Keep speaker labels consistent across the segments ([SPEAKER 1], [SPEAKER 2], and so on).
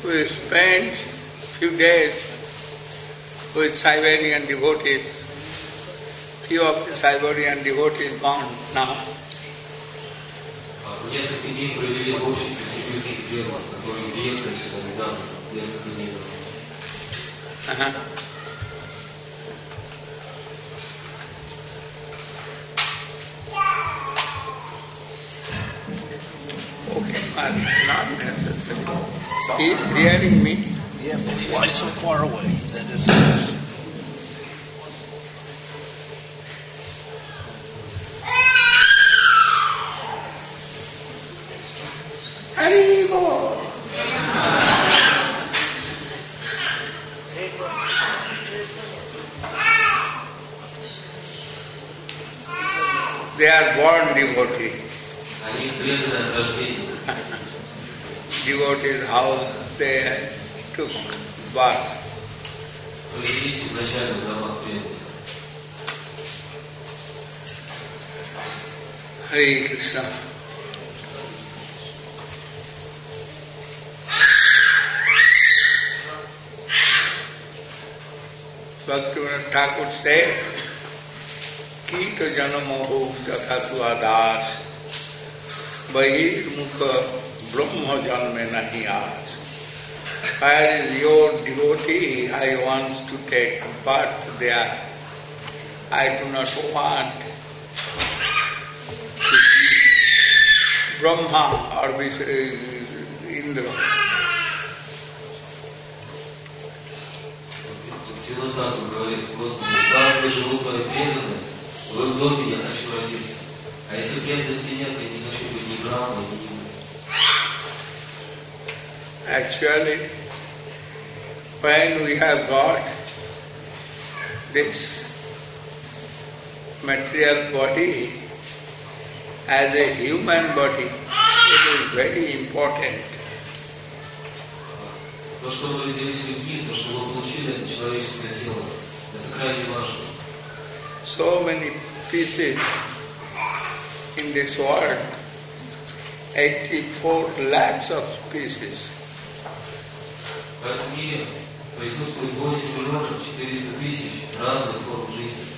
[SPEAKER 1] We spent few days with Siberian devotees. Few of the Siberian devotees gone now.
[SPEAKER 2] Несколько дней провели в обществе сибирских преданных, которые приехали сюда недавно, несколько дней назад.
[SPEAKER 1] Okay, not necessary. He is hearing me.
[SPEAKER 3] Yeah, but why so far away? That is.
[SPEAKER 1] Haribo. They are born devotees.
[SPEAKER 2] Они преданные от рождения.
[SPEAKER 1] Devotees' house they took birth.
[SPEAKER 2] Родились изначально в домах преданных.
[SPEAKER 1] Hare Krishna. Bhaktivinoda Thakur said, Kita janamoho jatha suadas, bahirmukha brahma janme nahi aas. Where is your devotee? I want to take birth there. I do not want to be Brahma or Indra.
[SPEAKER 2] Святотату говорит: Господи, там, где живут Твои преданные, в их доме я хочу родиться. А если преданности нет, я не хочу быть ни Брахмой, ни Индой.
[SPEAKER 1] Actually, when we have got this material body as a human body, it is very important.
[SPEAKER 2] То, что мы родились людьми, то, что мы получили это человеческое тело, это крайне важно.
[SPEAKER 1] So many pieces in this world, 84 lakhs of species.
[SPEAKER 2] В этом мире присутствует 8 миллионов 400 тысяч разных форм жизни.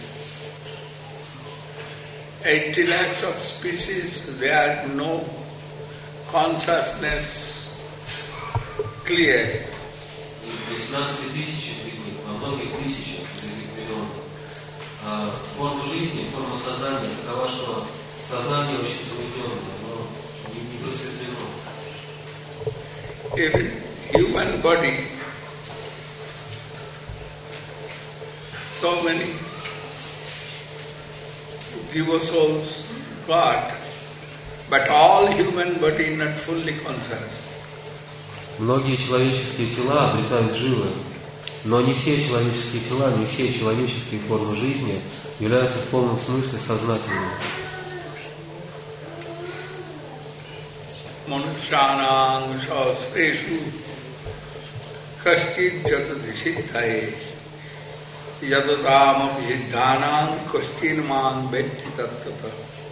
[SPEAKER 1] 80 lakhs of species, there are no consciousness clear.
[SPEAKER 2] И 18 тысяч из них, во многих тысячах из этих миллионов, форма жизни, форма сознания такова, что сознание очень замутненное, но не просветлено.
[SPEAKER 1] Even human body, so many devotees got, but all human body not fully conscious.
[SPEAKER 2] Многие человеческие тела обретают жилы, но не все человеческие тела, не все человеческие формы жизни являются в полном смысле сознательными.
[SPEAKER 1] Manusyanang sahasresu kaschid jatadishithaye yadadam abhidhanang kaschin mang vetti tattata.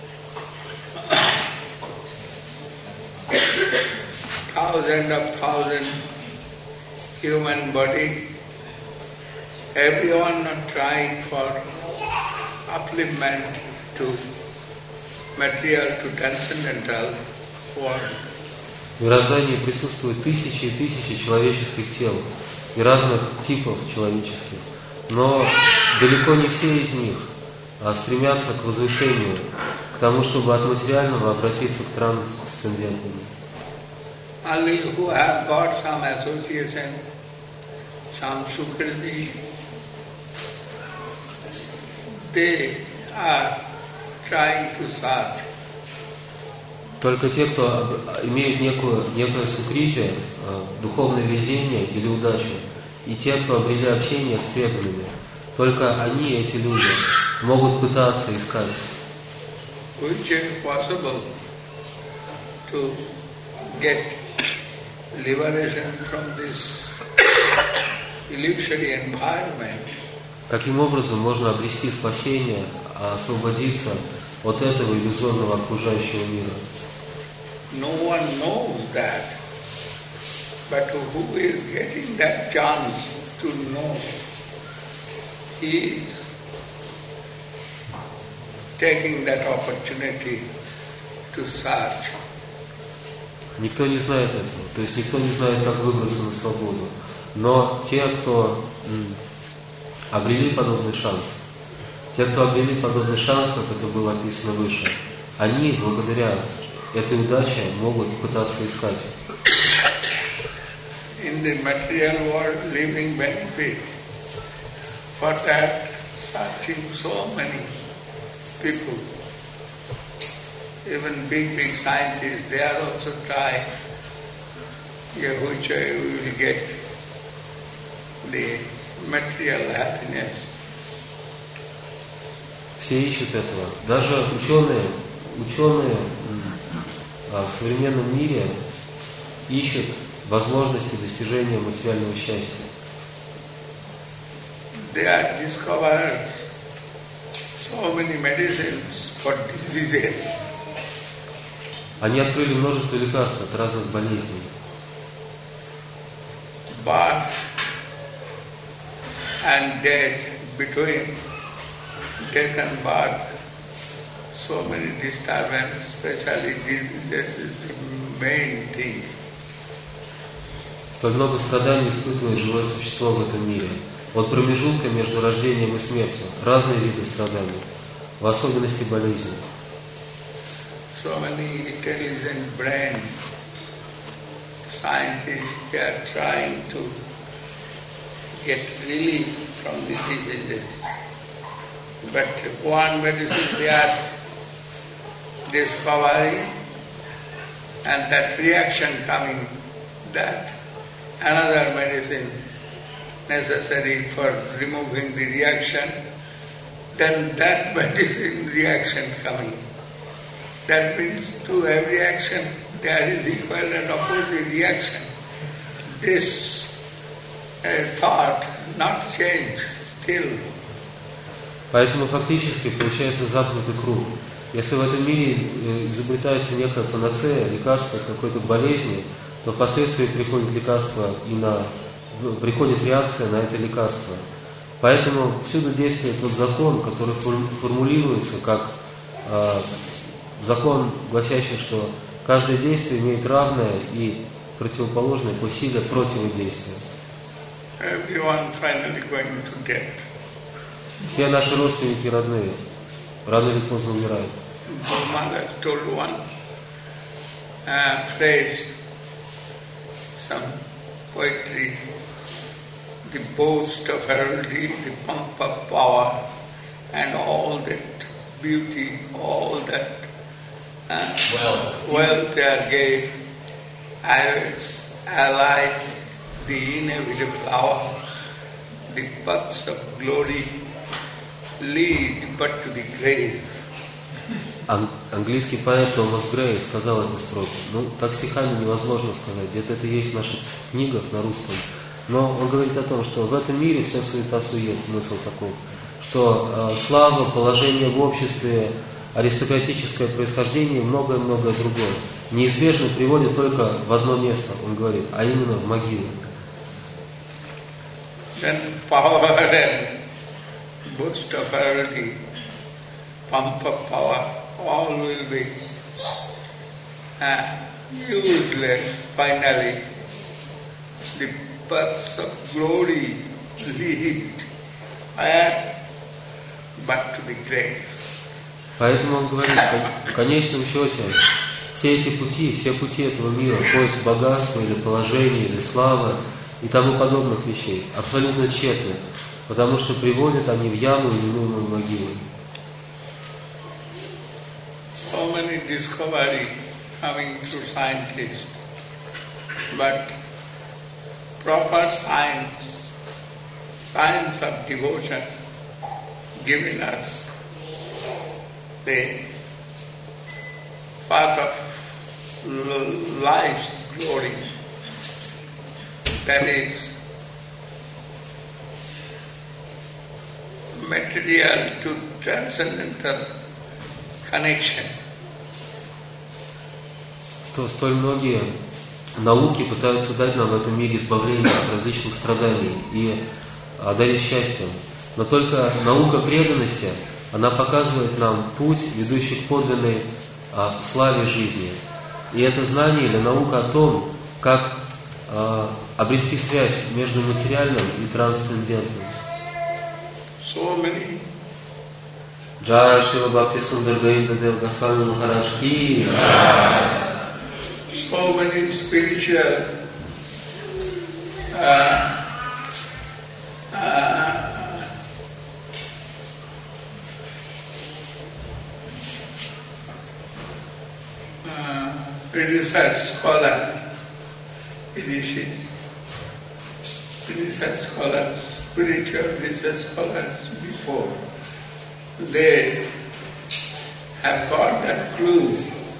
[SPEAKER 1] Thousand human body, everyone are trying for upliftment to material, to transcendental world.
[SPEAKER 2] В мироздании присутствуют тысячи и тысячи человеческих тел и разных типов человеческих, но далеко не все из них стремятся к возвышению, к тому, чтобы от материального обратиться к трансцендентному.
[SPEAKER 1] Only who have got some association, some sukriti, they are trying to search.
[SPEAKER 2] Только те, кто имеет некое сукрити, духовное везение или удачу, и те, кто обрели общение с преданными, только они, эти люди, могут пытаться искать.
[SPEAKER 1] Which is possible to get liberation from this illusory environment.
[SPEAKER 2] Каким образом можно обрести спасение, освободиться от этого иллюзорного окружающего мира?
[SPEAKER 1] No one knows that. But who is getting that chance to know, he is taking that opportunity to search.
[SPEAKER 2] Никто не знает этого, то есть никто не знает, как выбраться на свободу. Но те, кто обрели подобный шанс, как это было описано выше, они благодаря этой удаче могут пытаться искать.
[SPEAKER 1] In the material world, living benefit. For that, searching so many people. Even big scientists, they are also trying which way we will get the material happiness.
[SPEAKER 2] Все ищут этого. Даже ученые в современном мире ищут возможности достижения материального счастья.
[SPEAKER 1] They have discovered so many medicines for diseases.
[SPEAKER 2] Они открыли множество лекарств от разных болезней.
[SPEAKER 1] Birth and death, between death and birth, so many disturbances, especially diseases is the main thing.
[SPEAKER 2] Столь много страданий испытывает живое существо в этом мире. От промежутка между рождением и смертью. Разные виды страданий, в особенности болезни.
[SPEAKER 1] So many intelligent brains, scientists, they are trying to get relief from the diseases. But one medicine they are discovering, and that reaction coming, that another medicine necessary for removing the reaction, then that medicine reaction coming. That means to every action there is equal and opposite reaction. This thought not changed still.
[SPEAKER 2] Поэтому фактически получается замкнутый круг. Если в этом мире изобретается некая панацея, лекарство от какой-то болезни, то впоследствии приходит лекарство приходит реакция на это лекарство. Поэтому всюду действует тот закон, который формулируется как закон, гласящий, что каждое действие имеет равное и противоположное по силе противодействия.
[SPEAKER 1] Everyone finally going to death.
[SPEAKER 2] Все наши родственники родные рано или поздно умирают.
[SPEAKER 1] Mother told one phrase, some poetry, the boast of heraldry, the pomp of power, and all that beauty, all that wealth they are gave, allied the inevitable hour, the paths of glory lead but to the grave.
[SPEAKER 2] Английский поэт Томас Грей сказал эту строку. Так стихами невозможно сказать. Где-то это есть в наших книгах на русском. Но он говорит о том, что в этом мире все суета-сует, смысл такой, что слава, положение в обществе, аристократическое происхождение и многое-многое другое неизбежно приводит только в одно место, он говорит, а именно в могилу.
[SPEAKER 1] Then power and boast of heraldry, pomp of power, all will be useless finally. The paths of glory lead but to the grave.
[SPEAKER 2] Поэтому он говорит, в конечном счете, все пути этого мира, поиск богатства или положения, или славы и тому подобных вещей, абсолютно тщетны, потому что приводят они в яму, именуемую могилой.
[SPEAKER 1] So many discoveries coming through scientists, but proper science of devotion, giving us the path of life's glory, that is material to transcendental connection.
[SPEAKER 2] Столь многие науки пытаются дать нам в этом мире избавление от различных страданий и одарить счастьем. Но только наука преданности, она показывает нам путь, ведущий к подлинной славе жизни. И это знание или наука о том, как обрести связь между материальным и трансцендентным.
[SPEAKER 1] So many
[SPEAKER 2] Джай Шрила Бхакти Сундар Гаинда Дев Госвами Махарадж Ки.
[SPEAKER 1] so many spiritual research scholars, research scholars, spiritual research scholars before, they have got that clue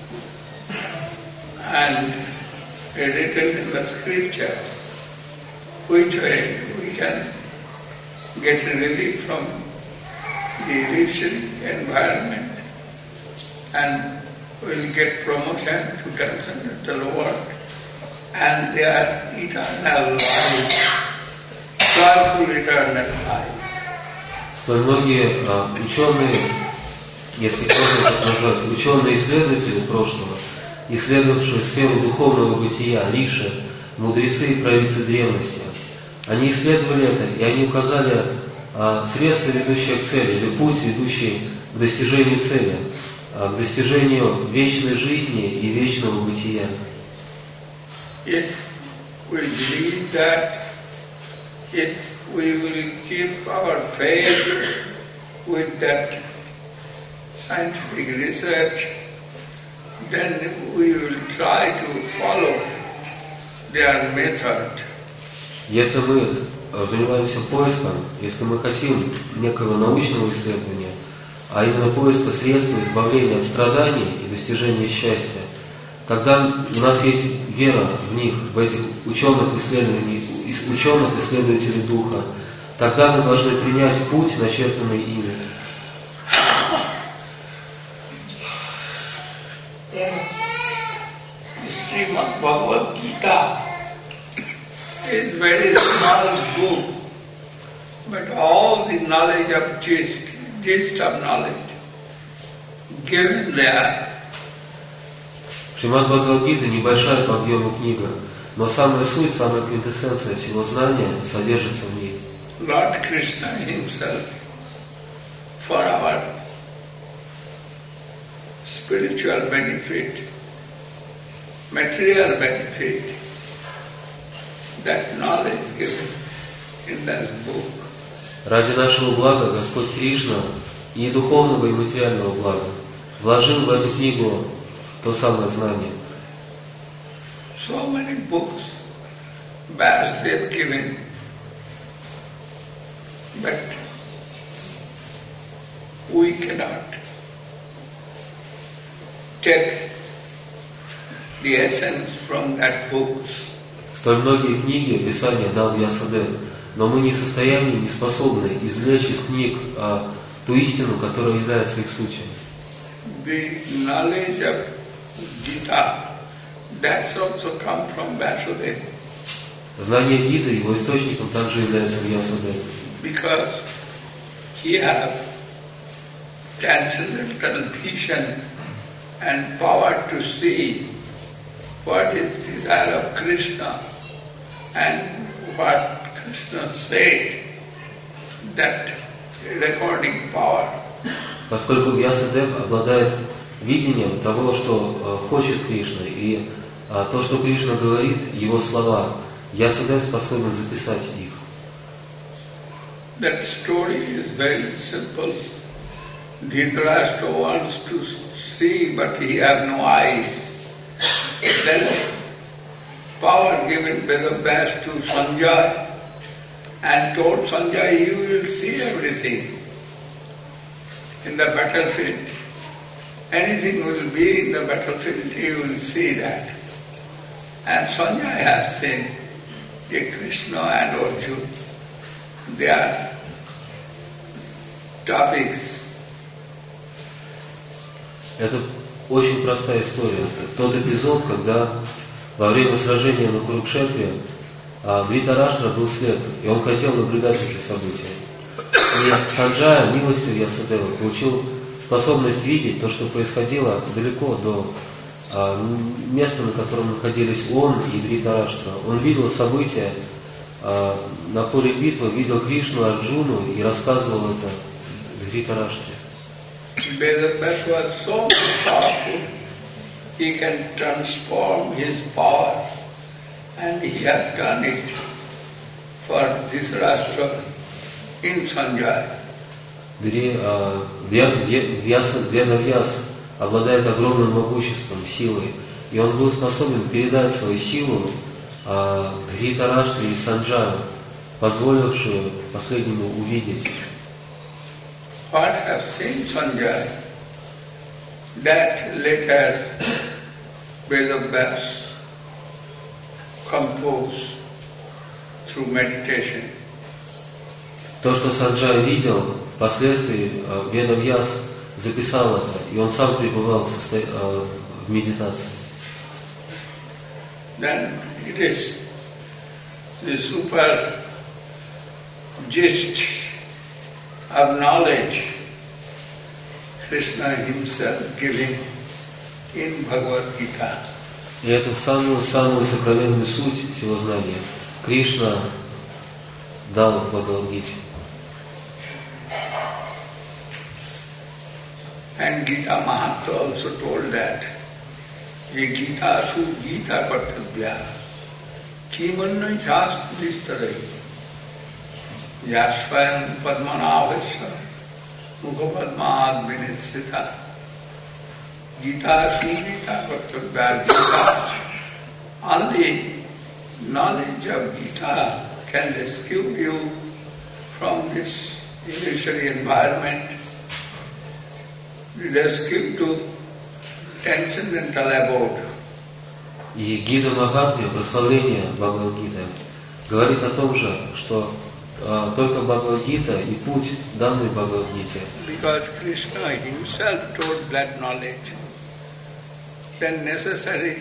[SPEAKER 1] and written in the scriptures which way we can get relief from the rich environment and will get promotion to transcendental world and their eternal life, joyful eternal life.
[SPEAKER 2] Столь многие ученые, если можно так назвать, ученые-исследователи прошлого, исследовавшие сферу духовного бытия, риши, мудрецы и праведцы древности, они исследовали это, и они указали средства, ведущие к цели, или путь, ведущий к достижению цели, к достижению вечной жизни и вечного бытия.
[SPEAKER 1] If we believe that, if we will keep our faith with that scientific research, then we will try to follow their method.
[SPEAKER 2] Если мы занимаемся поиском, если мы хотим некого научного исследования, а именно поиска средств избавления от страданий и достижения счастья, тогда у нас есть вера в них, в этих ученых-исследователей духа, тогда мы должны принять путь, начертанный ими.
[SPEAKER 1] Srimad Bhagavad Gita is very small book, but all the knowledge of gist of knowledge given there.
[SPEAKER 2] Шримад Бхагавад-гита небольшая по объему книга, но самая суть, самая квинтэссенция всего знания содержится в ней.
[SPEAKER 1] Lord Krishna himself, for our spiritual benefit, material benefit, that knowledge given in that book.
[SPEAKER 2] Ради нашего блага Господь Кришна и духовного, и материального блага вложил в эту книгу то самое знание.
[SPEAKER 1] So many books, Vyasdev given, but we cannot take the essence from that books.
[SPEAKER 2] Столь многие книги Писания дал Вьясадев, но мы не в состоянии, не способны извлечь из книг ту истину, которая является их сутью.
[SPEAKER 1] The knowledge of Gita, that's also come from Vyasdev.
[SPEAKER 2] Знание Гиты, его источником также является Вьясадев.
[SPEAKER 1] Because he has transcendental vision and power to see what is the desire of Krishna and what Krishna said, that recording power.
[SPEAKER 2] Поскольку Вьясадев обладает видением того, что хочет Кришна, и то, что Кришна говорит, его слова, Вьясадев способен записать их.
[SPEAKER 1] That story is very simple. Dhritarashtra wants to see, but he has no eyes. Then power given Vedavyas to Sanjay and told Sanjay, you will see everything in the battlefield. Anything will be in the battlefield, you will see that. And Sanjay has seen Krishna and Arjuna. They are topics.
[SPEAKER 2] Это очень простая история. Тот эпизод, когда во время сражения на Курукшетре Дритараштра был слеп, и он хотел наблюдать эти события. И Санджая, милостью Вьясадевы, получил способность видеть то, что происходило далеко до места, на котором находились он и Дритараштра. Он видел события на поле битвы, видел Кришну, Арджуну и рассказывал это Дритараштре.
[SPEAKER 1] Vedavyas was so powerful, he can transform his power, and he has done it for Dhritarashtra in Sanjaya.
[SPEAKER 2] Ведавьяс обладает огромным могуществом, силой, и он был способен передать свою силу Дритараштре и Санджаю, позволившую последнему увидеть.
[SPEAKER 1] What have seen Sanjaya, that later Vedavyas composed through meditation.
[SPEAKER 2] То, что Санджай видел, впоследствии Ведавьяс записал это, и он сам пребывал в медитации.
[SPEAKER 1] Then it is the super gist of knowledge Krishna himself giving in Bhagavad Gita.
[SPEAKER 2] И эту самую сокровенную суть всего знания Кришна дал в Бхагавад-гите.
[SPEAKER 1] And Gita Mahatma also told that ye Gita su Gita kartavya kimanna shastra vistarai yasvayam padmanabhasya mukhapadmad vinisrita Gita su Gita kartavya. Gita, only knowledge of Gita can rescue you from this illusory environment, rescue to transcendental abode.
[SPEAKER 2] И Гита Махатмья, прославление Бхагавад-гиты, говорит о том же, что только Бхагавад-гита и путь, данный Бхагавад-гите.
[SPEAKER 1] Because Krishna himself told that knowledge, then necessary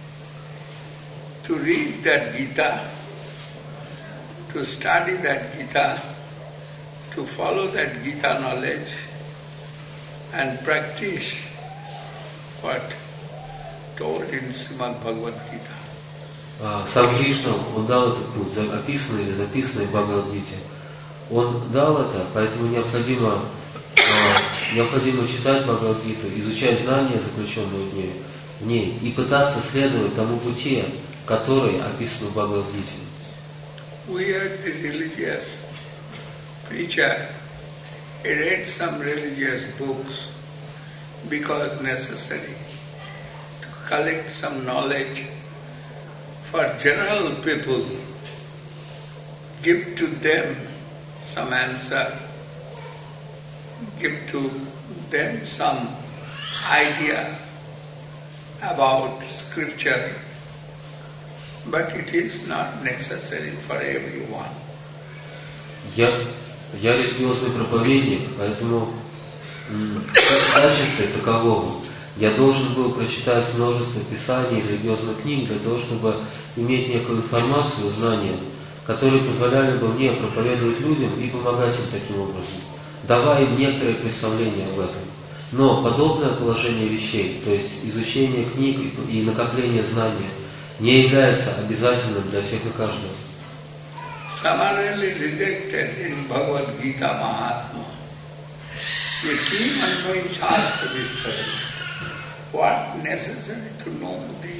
[SPEAKER 1] to read that Gita, to study that Gita, to follow that Gita knowledge and practice what told in Srimad Bhagavad Gita.
[SPEAKER 2] Сам Кришна, он дал этот путь, описанный или записанный в Бхагавад-гите. Он дал это, поэтому необходимо читать Бхагавад-гиту, изучать знания, заключенные в ней, и пытаться следовать тому пути, который описан в Бхагавад-гите.
[SPEAKER 1] We are the religious preacher. He read some religious books because necessary to collect some knowledge for general people, give to them some answer, give to them some idea about scripture, but it is not necessary for everyone.
[SPEAKER 2] Я религиозный проповедник, поэтому в качестве такового я должен был прочитать множество писаний, религиозных книг для того, чтобы иметь некую информацию, знания, которые позволяли бы мне проповедовать людям и помогать им таким образом, давая им некоторое представление об этом. Но подобное положение вещей, то есть изучение книг и накопление знания, не является обязательным для всех и каждого.
[SPEAKER 1] Summarily rejected in Bhagavad Gita Mahatma. The key unknowing Shastra Vistara. What necessary to know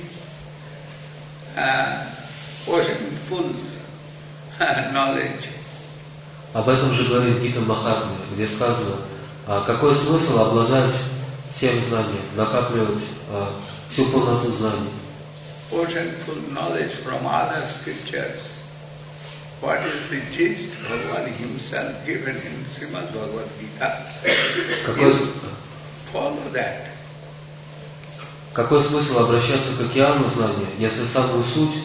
[SPEAKER 1] the ocean-full knowledge.
[SPEAKER 2] Об этом же говорит Гита Махатмья, где сказано, какой смысл обладать всем знанием, накапливать всю полноту знаний.
[SPEAKER 1] Ocean-full knowledge from other scriptures. What is the gist Bhagavan himself given in Srimad Bhagavad Gita? Follow that.
[SPEAKER 2] Какой смысл обращаться к океану знания, если самую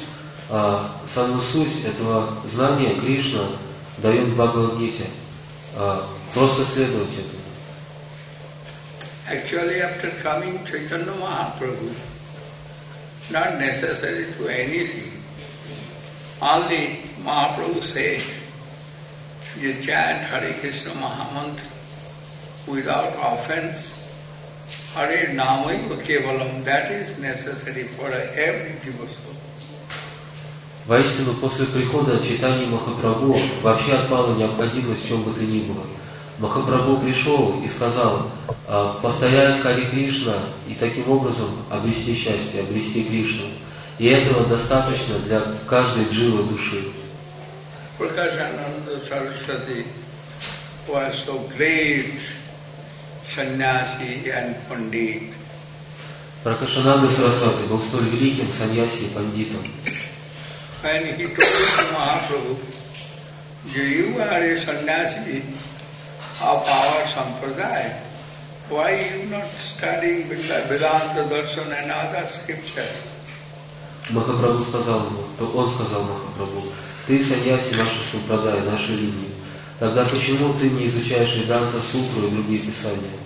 [SPEAKER 2] суть этого знания Кришна дает в Бхагавад-гите? Просто следовать этому.
[SPEAKER 1] Actually, after coming Chaitanya Mahaprabhu, not necessary to anything. Only Mahaprabhu said, you chant Hare Krishna Mahamantra without offense. Hare Namaiva Kevalam, that is necessary for every jiva soul.
[SPEAKER 2] Воистину, после прихода Чайтаньи Махапрабху вообще отпала необходимость в чем бы то ни было. Махапрабху пришел и сказал, повторять Харе Кришна и таким образом обрести счастье, обрести Кришну. И этого достаточно для каждой дживы души.
[SPEAKER 1] Prakashananda Saraswati was so great sannyasi and pandit.
[SPEAKER 2] Пракашананда Сарасвати был столь великим саньяси и пандитом.
[SPEAKER 1] When he told to Mahaprabhu, you are a sannyasi of our sampradaya, why are you not studying Vedanta Darshan and other scriptures?
[SPEAKER 2] Махапрабху сказал ему, то он сказал Махапрабху, ты саньяси нашей сампрадай, нашей линии. Тогда почему ты не изучаешь Веданта Сутру и другие писания?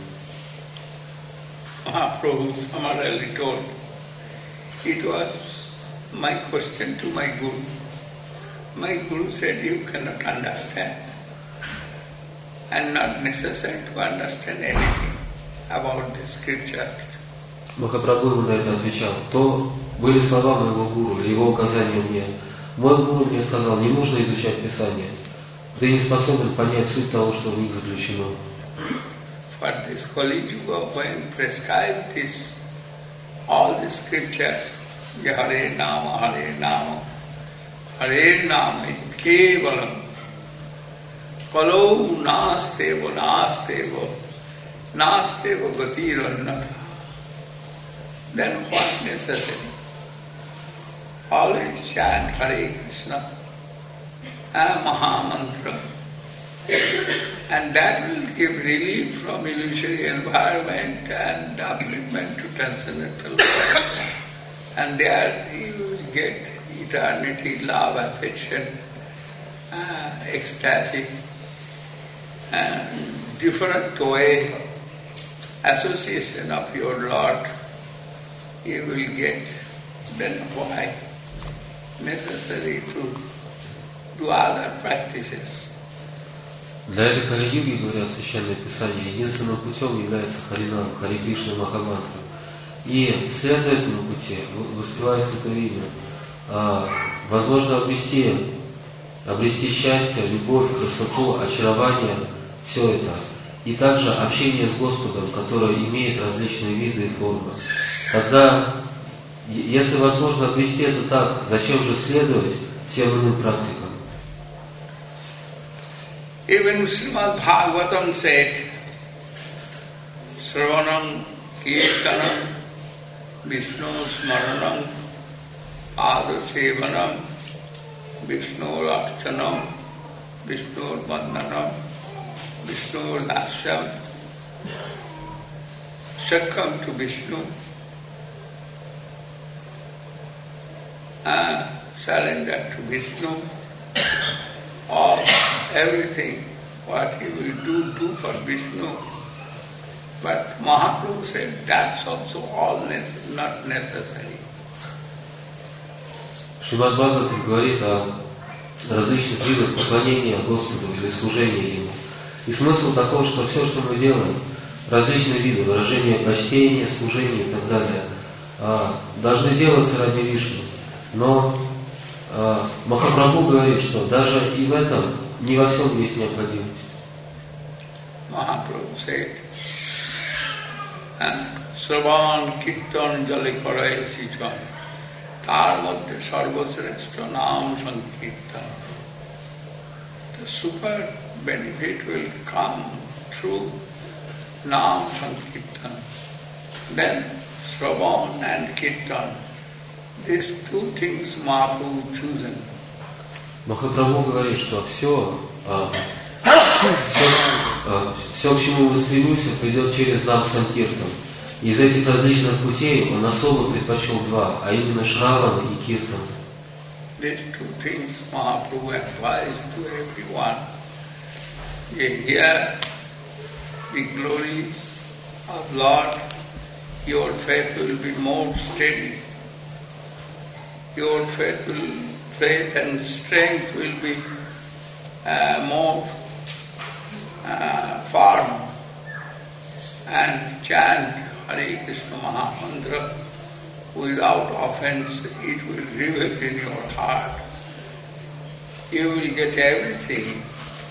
[SPEAKER 1] Mahaprabhu summarily told, it was my question to my Guru. My Guru said, you cannot understand and not necessary to understand anything about the scripture.
[SPEAKER 2] Махапрабху ему на это отвечал, то были слова моего гуру, или его указания мне. Мой гуру мне сказал, не нужно изучать Писание. Ты не способен понять суть того, что в них заключено.
[SPEAKER 1] For this Kali Yuga, when prescribed this, all the scriptures, Hare Nama, Hare Nama, Hare Nama, Kevalam, Kalo Nasteva, Nasteva, Nasteva Gatirannata. Then what necessary? Always chant Hare Krishna, Mahamantra, and that will give relief from illusory environment and upliftment to transcendental life. And there you will get eternity, love, affection, ecstasy, and different way, association of your Lord you will get. Then why necessary to do other practices?
[SPEAKER 2] Для этой Кали-юги, говорят Священное Писание, единственным путем является Харинам, Харе Кришна Махамантра. И следуя этому пути, воспевая Святое Имя, возможно обрести счастье, любовь, красоту, очарование, все это. И также общение с Господом, которое имеет различные виды и формы. Тогда, если возможно обрести это так, зачем же следовать всем иным практикам?
[SPEAKER 1] Even Srimad Bhagavatam said, Sravanam Kirtanam Vishnu Smaranam Adasevanam Vishnu Archanam Vishnu Vandanam Vishnu Dasyam Succumb to Vishnu, surrender to Vishnu, all everything what he will do for Vishnu. But Mahaprabhu said that's also all not necessary.
[SPEAKER 2] Шримад Бхагаватам говорит о различных видах поклонения Господу или служения Ему. И смысл такого, что все, что мы делаем, различные виды выражения почтения, служения и так далее, должны делаться ради Вишну. Но Махапрабху говорит, что даже и в этом не во всем есть необходимость.
[SPEAKER 1] Mahaprabhu said, Sravan Kirtan Jale Karai Sicham, Tar Madhya Sarvasreshta Nam Sankirtan. The super benefit will come through Nam Sankirtan. Then Sravan and Kirtan. These two things Mahaprabhu chosen.
[SPEAKER 2] Махапрабху говорит, что все, к чему мы стремимся, придет через Нам Санкиртан. Из этих различных путей он особо предпочел два, а именно Шраван и Киртан.
[SPEAKER 1] These two things Mahaprabhu applies to everyone. You hear the glories of Lord, your faith will be more steady. your faith and strength will be more firm, and chant Hare Krishna Mahamantra without offense. It will reveal in your heart. You will get everything.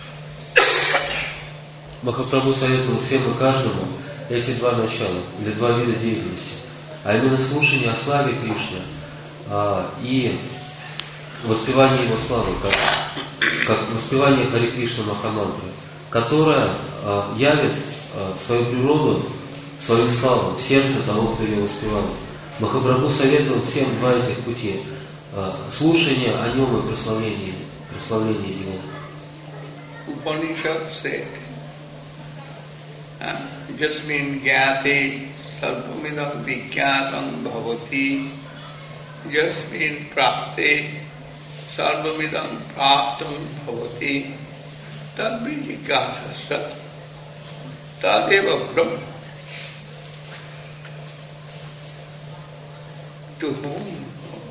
[SPEAKER 2] Махапрабху советовал всем и каждому эти два начала, или два вида деятельности, а именно слушание о славе Кришны и воспевание Его славы, как воспевание Харе Кришна Махамантры, которая явит свою природу, свою славу в сердце того, кто ее воспевает. Махапрабху советовал всем два этих пути: слушание о нем и прославление его.
[SPEAKER 1] Upanishad said, Jasmin gyate sarvamidam vikyatam bhavati, Jasmin prapte sarvamidam praptam bhavati, tad vijikasasya tadeva brahma. To whom?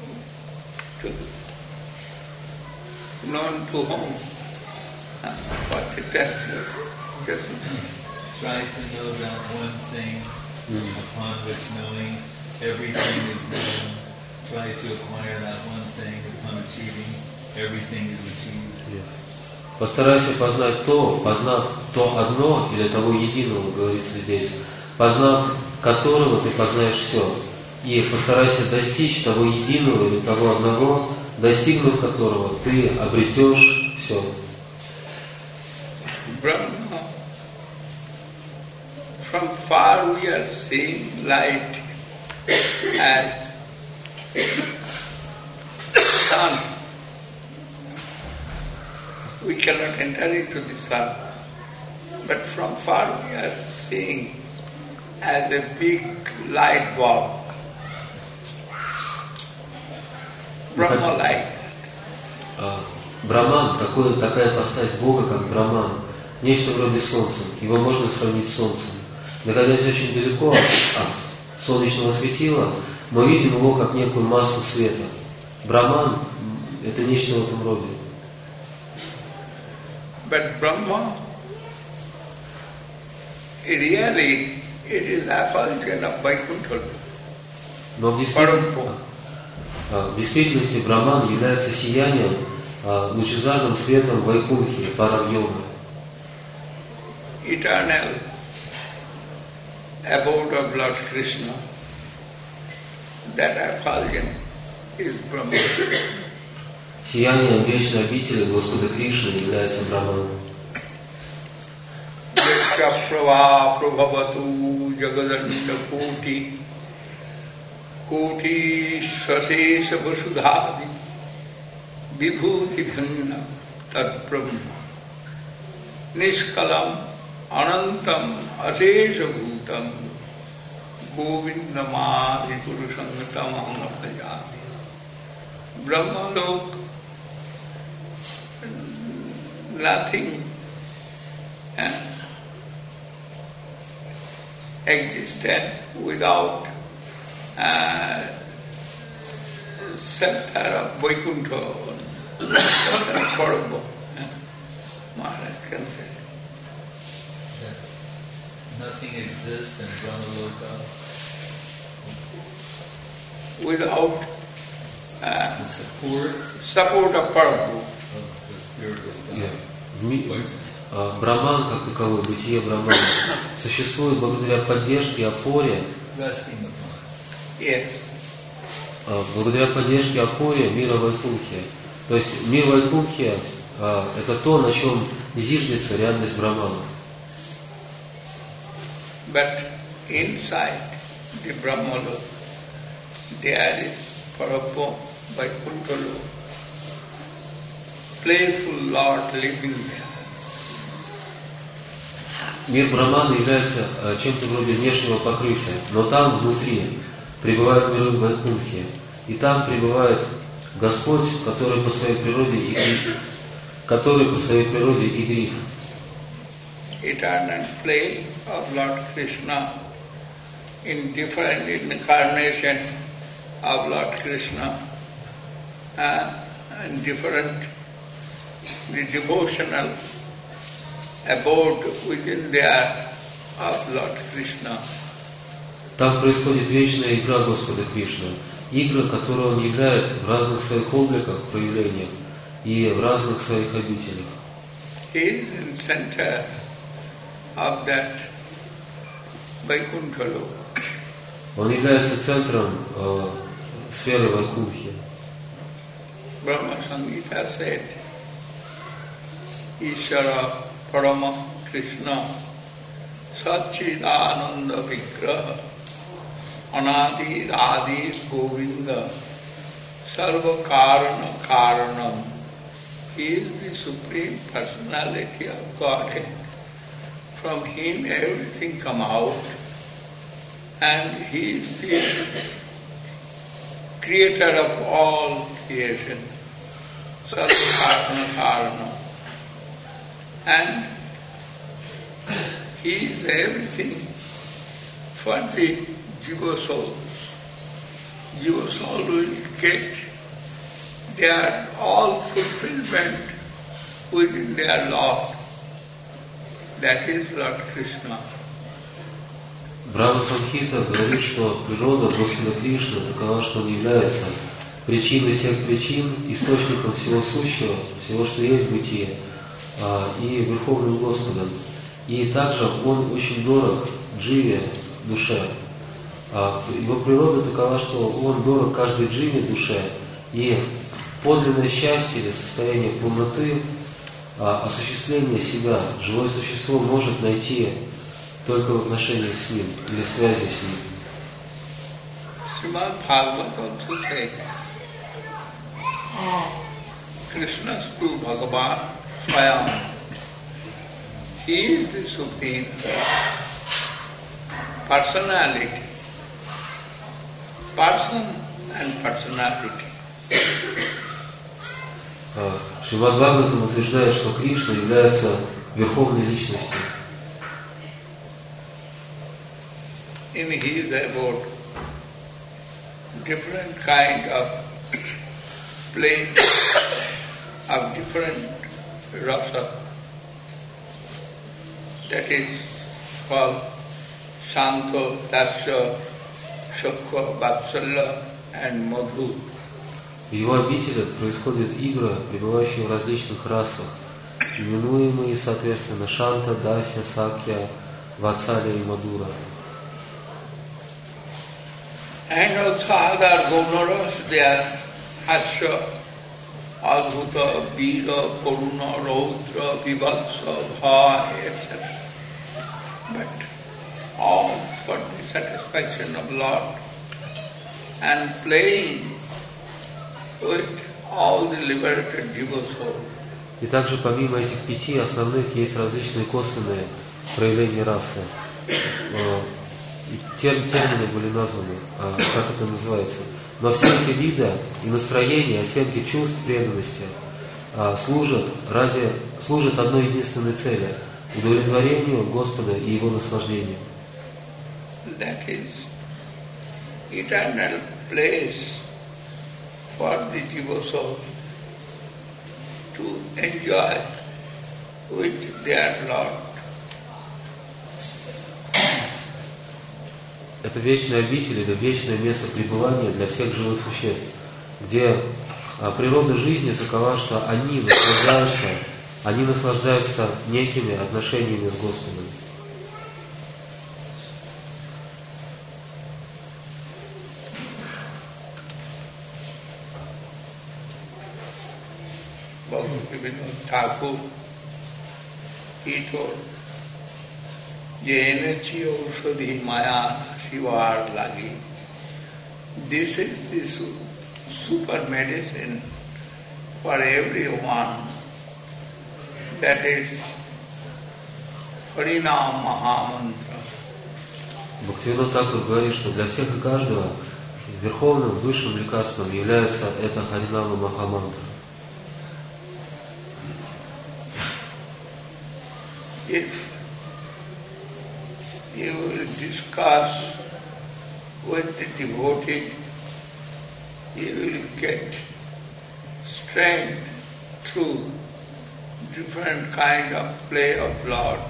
[SPEAKER 1] Known to whom? What it tells us. Just
[SPEAKER 4] try to know that one thing upon which knowing everything is known. Try to acquire that one thing upon achieving everything is achieved.
[SPEAKER 2] Yes. Постарайся познать то, познав то одно или того единого, говорится здесь, познав которого ты познаешь все. И постарайся достичь того единого или того одного, достигнув которого ты обретешь все.
[SPEAKER 1] Brahma. From far we are seeing light as sun. We cannot enter into the sun, but from far we are seeing as a big light bulb. Brahma light.
[SPEAKER 2] Браман, такая постать Бога, как Браман, нечто вроде солнца. Его можно сравнить с солнцем. Находясь очень далеко от солнечного светила, мы видим его как некую массу света. Браман – это нечто в этом роде.
[SPEAKER 1] But Brahma, really, it is effulgence of Vaikuntha.
[SPEAKER 2] Но в действительности Браман является сиянием, лучезарным светом Вайкунхи, Парам-йога.
[SPEAKER 1] Eternal abode of Lord Krishna, that effulgence is Brahma.
[SPEAKER 2] Сиянием вечной обители Господа Кришны является Браман.
[SPEAKER 1] Prabha prabhavatu jagadanta koti svasesa vasudhadi vibhuti bhanna tat brahma niskalam anantam asesa bhutam govindamadi purusangatam ahapajami. Brahma lok, nothing existed without scepter of Vaikuntha, Parabha, Maharaj can say.
[SPEAKER 4] Nothing exists in Brahmaloka
[SPEAKER 1] without
[SPEAKER 4] the
[SPEAKER 1] support of Parabha.
[SPEAKER 4] of the spiritual sky.
[SPEAKER 2] Браман, как таковой, бытие Брамана, существует благодаря поддержке и опоре,
[SPEAKER 1] Yes.
[SPEAKER 2] благодаря поддержке и опоре мира Вайкунхи. То есть мир Вайкунхи это то, на чем зиждется реальность Брамана.
[SPEAKER 1] But inside the Brahmaloka, there is Parabha, Vaikuntha, playful Lord living there.
[SPEAKER 2] Мир Брамана является чем-то вроде внешнего покрытия, но там внутри пребывают миры Вайкунхи, и там пребывает Господь, который по своей природе и гриф.
[SPEAKER 1] Eternal play of Lord Krishna in different incarnations of Lord Krishna and different, the devotional abode within there of Lord Krishna.
[SPEAKER 2] Там происходит вечная игра Господа Кришны. Игры, которые Он играет в разных своих обликах, проявлениях и в разных своих обителях.
[SPEAKER 1] He is in center of that Vaikuntha Loka.
[SPEAKER 2] Он является центром сферы Вайкунтхи.
[SPEAKER 1] Brahma Samhita said, Ishara Parama Krishna Satchidananda Vigraha Anadi Adi Govinda Sarva Karana Karanam. He is the Supreme Personality of Godhead. From Him everything come out, and He is the creator of all creation, Sarva Karana Karana. And He is everything for the Jiva souls. Jiva soul will get their all fulfillment within their Lord. That is Lord Krishna.
[SPEAKER 2] Брахма Самхита говорит, что природа Господа Кришны такова, что Он является причиной всех причин, источником всего сущего, всего, что есть в бытие, и Верховным Господом. И также Он очень дорог дживе, душе. Его природа такова, что Он дорог каждой дживе, душе, и подлинное счастье или состояние полноты, осуществление себя, живое существо может найти только в отношениях с Ним или в связи с Ним.
[SPEAKER 1] Srimad Bhagavad also says, Krishnastu Bhagavan Swayam. He is the Supreme Personality. Person and personality.
[SPEAKER 2] Шримад Бхагаватам утверждает, что Кришна является верховной личностью.
[SPEAKER 1] In his abode, different kind of planes of different rasa. That is called Shanto, Dasya, Shukha, Vatsalya and Madhu.
[SPEAKER 2] В его обителях происходят игры, пребывающие в различных расах, именуемые, соответственно, Шанта, Дасья, Сакья, Ватсалия и Мадура.
[SPEAKER 1] And also other Gunaras, they are Hasya, Adhuta, Veera, Karuna, Raudra, Vivatsa, Bhaya, etc. But all for the satisfaction of Lord and playing with all the liberated jiva souls.
[SPEAKER 2] И также помимо этих 5 основных есть различные косвенные проявления расы. И термины были названы, как это называется. Но все эти виды и настроения, оттенки чувств преданности служат одной единственной цели – удовлетворению Господа и Его наслаждению.
[SPEAKER 1] That is eternal place for the jiva soul to enjoy with their Lord.
[SPEAKER 2] Это вечная обитель или вечное место пребывания для всех живых существ, где природа жизни такова, что они наслаждаются некими отношениями с Господом.
[SPEAKER 1] Bhaktivinoda Thakur, he told, Jenachi Aushadhi Maya Shivar Lagi. This is the super medicine for everyone. That is Harinam Mahamantra.
[SPEAKER 2] Бхактивинода Тхакур говорит, что для всех и каждого верховным высшим лекарством является это Харинама Махамантра.
[SPEAKER 1] If you will discuss with the devotee, you will get trained through different kind of play of Lord.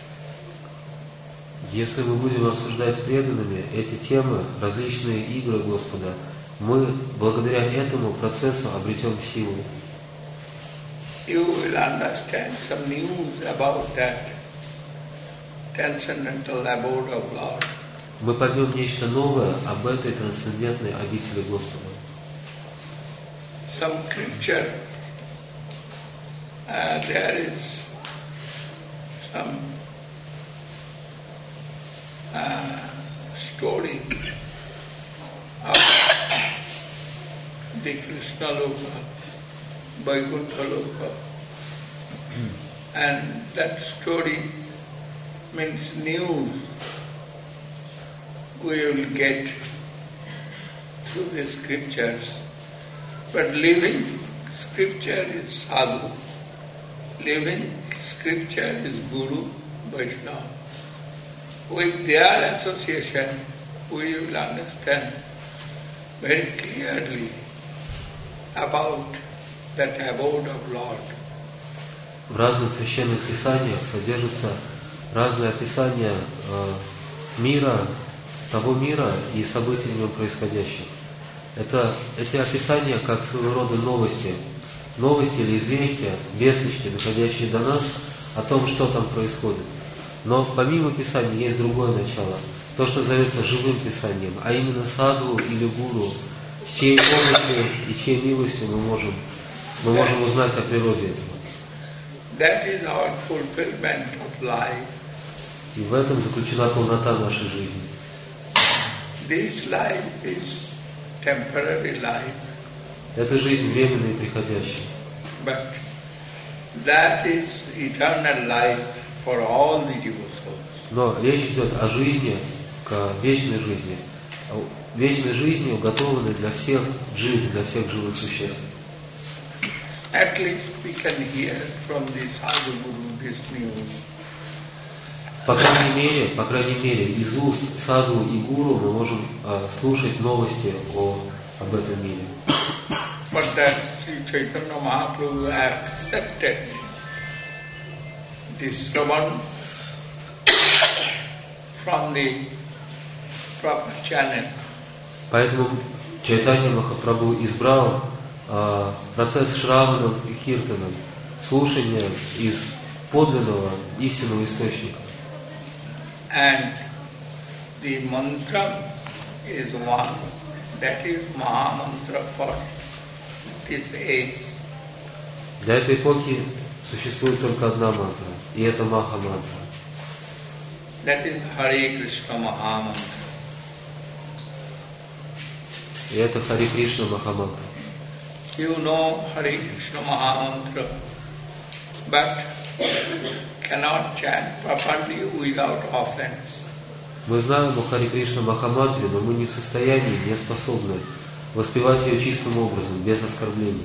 [SPEAKER 2] Если мы будем обсуждать с преданными эти темы, различные игры Господа, мы благодаря этому процессу обретем силу.
[SPEAKER 1] You will understand some news about that transcendental abode of Lord.
[SPEAKER 2] Мы поймем нечто новое об этой трансцендентной обители Господа.
[SPEAKER 1] Some scripture, there is some story of the Krishna Loka, Vaikuntha Loka, and that story means news we will get through the scriptures. But living scripture is sadhu. Living scripture is Guru, Vaishnava. With their association, we will understand very clearly about that abode of Lord.
[SPEAKER 2] В разных священных писаниях содержатся разные описания мира, того мира и событий в нем происходящих. Эти описания как своего рода новости или известия, весточки, доходящие до нас о том, что там происходит. Но помимо Писания есть другое начало, то, что зовется живым Писанием, а именно садху или гуру, с чьей помощью и чьей милостью мы можем узнать о природе этого.
[SPEAKER 1] That is our fulfillment of life.
[SPEAKER 2] И в этом заключена полнота нашей жизни.
[SPEAKER 1] This life is temporary life.
[SPEAKER 2] Эта жизнь временная и приходящая.
[SPEAKER 1] But that is eternal life for all the devotees.
[SPEAKER 2] Но речь идет о жизни, к вечной жизни. Вечной жизни, уготованной для всех живых существ.
[SPEAKER 1] At least we can hear from the Sadhu Guru this news.
[SPEAKER 2] По крайней мере, из уст садху и гуру мы можем слушать новости об этом мире.
[SPEAKER 1] But that Sri Chaitanya Mahaprabhu accepted this Shravan from the proper channel.
[SPEAKER 2] Поэтому Чайтанья Махапрабху избрал процесс Шраваном и Киртаном, слушание из подлинного истинного источника.
[SPEAKER 1] And the mantra is one, that is Mahamantra for this age.
[SPEAKER 2] Для этой эпохи существует только одна мантра, и это Маха-мантра.
[SPEAKER 1] That is Hare Krishna Mahamantra.
[SPEAKER 2] И это Харе Кришна Махамантра.
[SPEAKER 1] You know Hare Krishna Mahamantra, but cannot chant properly without offense.
[SPEAKER 2] Мы знаем о Харе Кришна Махамантре, но мы не в состоянии, не способны воспевать ее чистым образом, без оскорблений.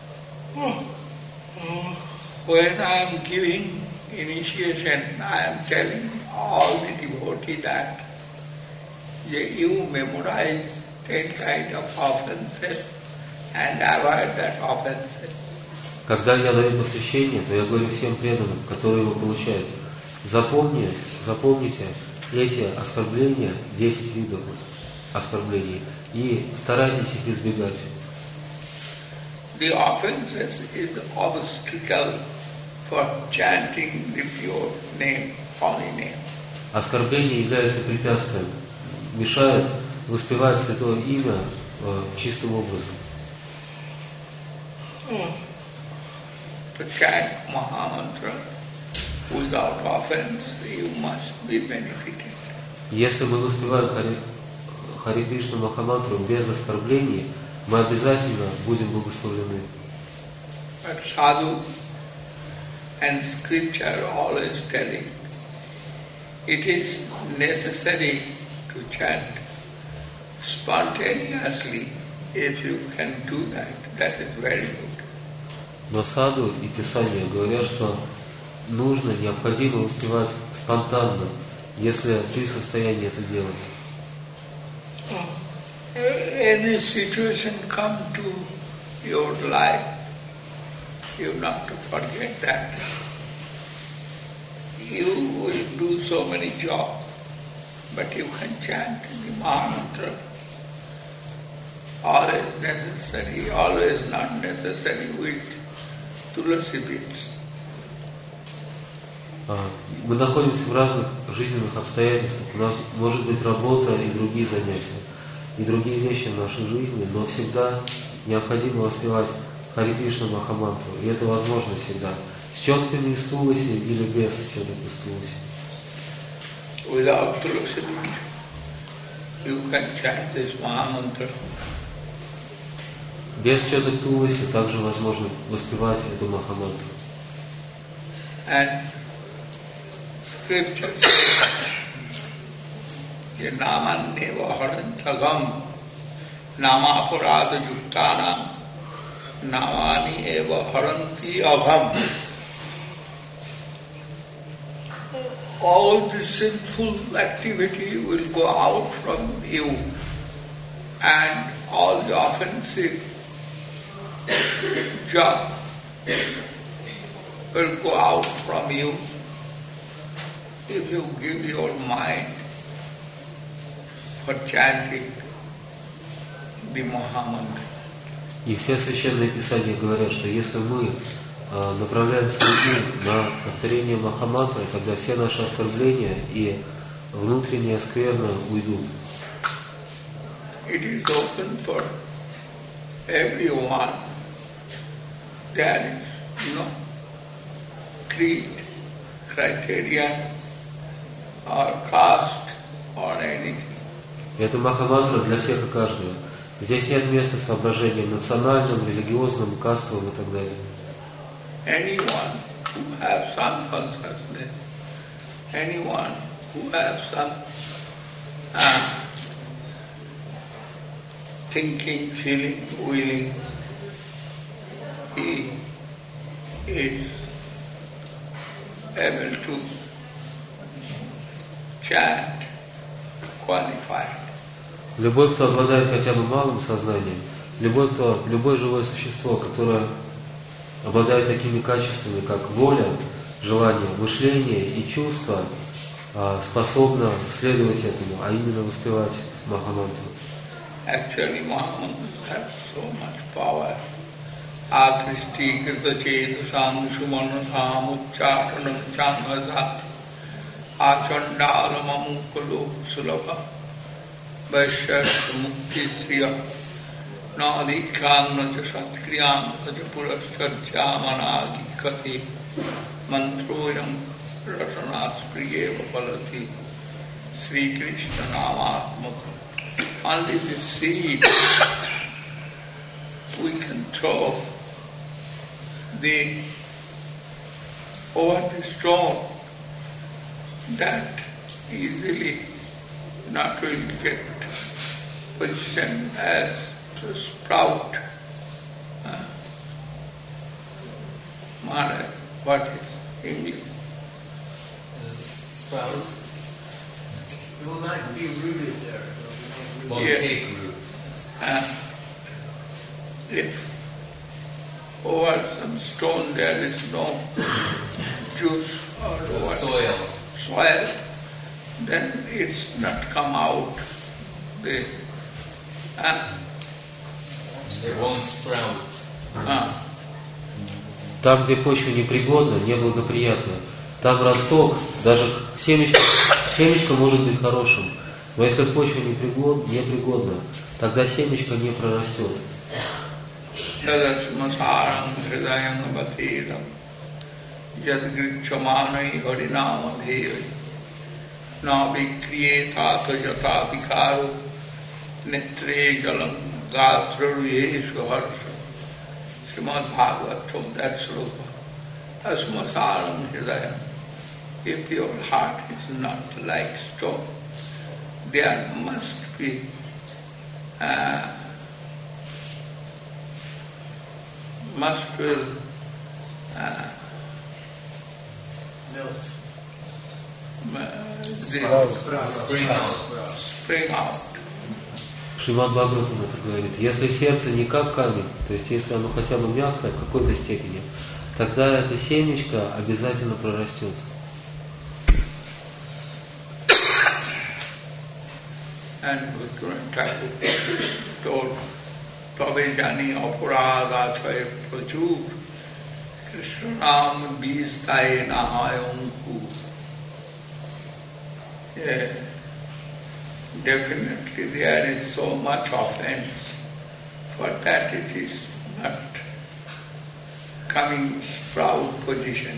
[SPEAKER 1] When I am giving initiation, I am telling all the devotees that you memorize 10 kinds of offenses and avoid that offenses.
[SPEAKER 2] Когда я даю посвящение, то я говорю всем преданным, которые его получают, запомните эти оскорбления, 10 видов оскорблений, и старайтесь их избегать.
[SPEAKER 1] The offenses is obstacle for chanting the pure name, holy name.
[SPEAKER 2] Оскорбление является препятствием, мешает воспевать святое имя чистым образом.
[SPEAKER 1] To chant Mahamantra without offense, you must be benefited.
[SPEAKER 2] Если мы воспеваем Харе Кришна Махамантру без оскорблений, мы обязательно будем благословлены.
[SPEAKER 1] But sadhu and scripture always telling it is necessary to chant spontaneously. If you can do that, that is very good.
[SPEAKER 2] Но саду и Писание говорят, что нужно, необходимо воспевать спонтанно, если ты в состоянии это делать.
[SPEAKER 1] Any situation come to your life, You not to forget that. You will do so many jobs, but you can chant the Mahamantra. Always necessary, always not necessary with tulsi beads.
[SPEAKER 2] Мы находимся в разных жизненных обстоятельствах. У нас может быть работа и другие занятия, и другие вещи в нашей жизни, но всегда необходимо воспевать Хари Кришна Махамантру, и это возможно всегда. С четками из туласи или без четок из туласи.
[SPEAKER 1] Without tulsi bead, you can chant this Mahamantra.
[SPEAKER 2] Без четок туласи также возможно воспевать эту Махамантру.
[SPEAKER 1] And scripture says, Namanneva harantagam namapurada yuktanam namani eva haranti agham. All the sinful activity will go out from you, and all the offensive junk will go out from you if you give your mind for chanting the Mahamantra.
[SPEAKER 2] И все священные писания говорят, что если мы направляем свой ум на повторение Махамантры, тогда все наши оскорбления и внутренняя скверна уйдут.
[SPEAKER 1] It is open for everyone. There is no creed, criteria, or caste, or anything.
[SPEAKER 2] Это Махамантра для всех и каждого. Здесь нет места соображениям национальным, религиозным, кастовым и так далее.
[SPEAKER 1] Anyone who has some consciousness, anyone who has some thinking, feeling, willing, he is able to chant qualified.
[SPEAKER 2] Любой, кто обладает хотя бы малым сознанием, любое живое существо, которое обладает такими качествами, как воля, желание, мышление и чувство, способно следовать этому, а именно воспевать Махамантру.
[SPEAKER 1] Actually, Mahamantra has so much power. Akristi krita chetasam sumanasam ucchatanam changasat achandalam amukalo sulabha vaishya mukti sriya nadikhyam nacha satkriyam nacha purascharcha managi kati mantroyam rasanaspriyeva palati Sri Krishna namatmaka. Only the seed we can throw over the stone, that easily not will get position as to sprout. Maharaj, what is English?
[SPEAKER 5] Sprout? It will not be rooted there.
[SPEAKER 1] Won't take root. If over some stone there is no juice or soil, then it's not come out. It
[SPEAKER 5] won't sprout.
[SPEAKER 2] Там, где почва непригодна, неблагоприятна, там росток, даже семечко может быть хорошим, но если почва непригодна, тогда семечко не прорастет.
[SPEAKER 1] Yadasmasaram hridayam bhatedam yadgrichamanai harinamadevi na vikriyeta tajata vikaro netre jalam gatraruyeshu harsha. Srimad Bhagavatam, that sloka. Asmasaram hridayam. If your heart is not like stone, there must be
[SPEAKER 5] Spring out.
[SPEAKER 2] Шримад Бхагаватам это говорит. Если сердце не как камень, то есть если оно хотя бы мягкое в какой-то степени, тогда это семечко обязательно прорастет.
[SPEAKER 1] And Thakur told, Tabe jani aparada chai prachur, Krishna Ram bistai nahai unku. Yeah. Definitely there is so much offense, for that it is not coming proud position.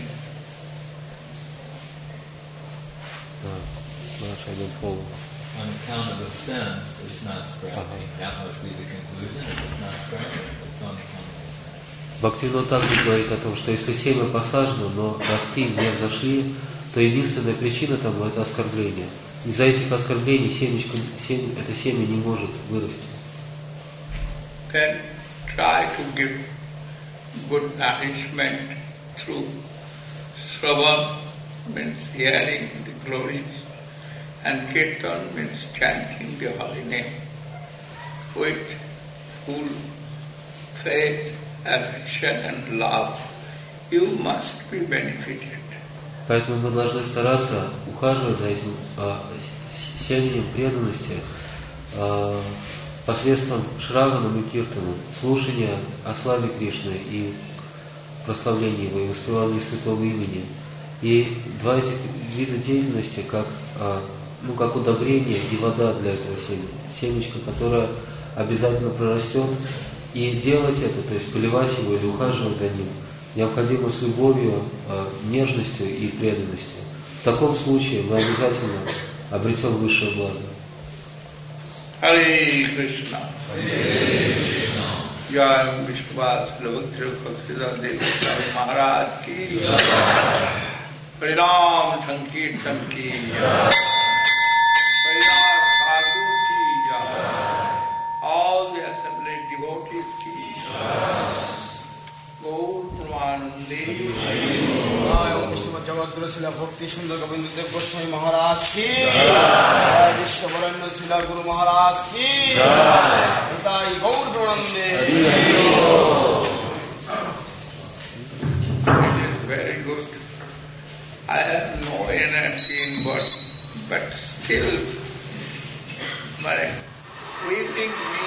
[SPEAKER 2] I don't follow.
[SPEAKER 4] On account of offense, it's not sprouting. That must be the conclusion. If it's not sprouting, it's on account of offense.
[SPEAKER 2] Бхактивинода Тхакур говорит о том, что если семя посажено, но ростки не взошли, то единственная причина тому это оскорбление. Из-за этих оскорблений это семя не может вырасти.
[SPEAKER 1] Then try to give good nourishment through Shravan, means hearing the glories, and Kirtan means chanting the holy name. With full faith, affection and love, you must be benefited.
[SPEAKER 2] Поэтому мы должны стараться ухаживать за этим семенем преданности посредством Шраваном и Киртаном, слушания о славе Кришны и прославления Его, и воспевания Святого Имени. И два этих вида деятельности, как удобрение и вода для этого семечка, которое обязательно прорастет, и делать это, то есть поливать его или ухаживать за ним, необходимо с любовью, нежностью и преданностью. В таком случае мы обязательно обретем высшее благо.
[SPEAKER 1] Hare Krishna. Jai Vishwas Lavaktra Bhaktida Devata Maharaj ki Parinam Sankirtan ki Parinam Sadhu ki all the assembled devotees ki Gaur Pramanande
[SPEAKER 5] जगद्गुरु शिला भक्ति सुंदर गोविंद देव गोस्वामी महाराज की विश्व वरण्य शिला गुरु महाराज की जय गौर प्रणंदे.
[SPEAKER 1] It is very good. I have no energy in body, but still, we think